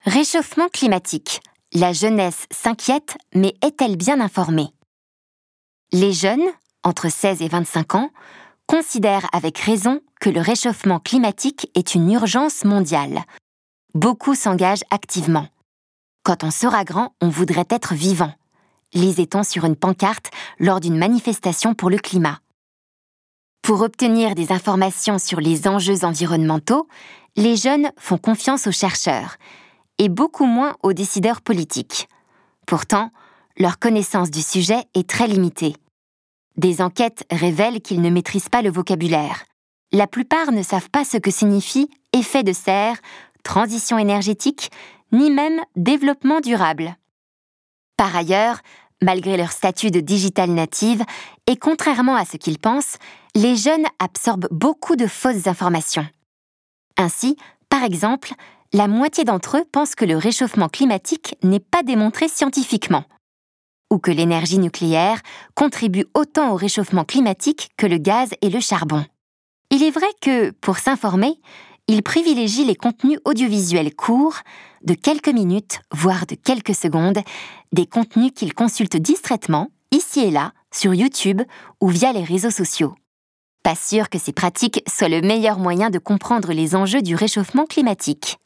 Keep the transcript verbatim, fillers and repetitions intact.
Réchauffement climatique. La jeunesse s'inquiète, mais est-elle bien informée? Les jeunes, entre seize et vingt-cinq ans, considèrent avec raison que le réchauffement climatique est une urgence mondiale. Beaucoup s'engagent activement. Quand on sera grand, on voudrait être vivant, lisait-on sur une pancarte lors d'une manifestation pour le climat. Pour obtenir des informations sur les enjeux environnementaux, les jeunes font confiance aux chercheurs et beaucoup moins aux décideurs politiques. Pourtant, leur connaissance du sujet est très limitée. Des enquêtes révèlent qu'ils ne maîtrisent pas le vocabulaire. La plupart ne savent pas ce que signifie effet de serre, transition énergétique, ni même développement durable. Par ailleurs, malgré leur statut de digital native, et contrairement à ce qu'ils pensent, les jeunes absorbent beaucoup de fausses informations. Ainsi, par exemple, la moitié d'entre eux pensent que le réchauffement climatique n'est pas démontré scientifiquement, ou que l'énergie nucléaire contribue autant au réchauffement climatique que le gaz et le charbon. Il est vrai que, pour s'informer, ils privilégient les contenus audiovisuels courts, de quelques minutes, voire de quelques secondes, des contenus qu'ils consultent distraitement, ici et là, sur YouTube ou via les réseaux sociaux. Pas sûr que ces pratiques soient le meilleur moyen de comprendre les enjeux du réchauffement climatique.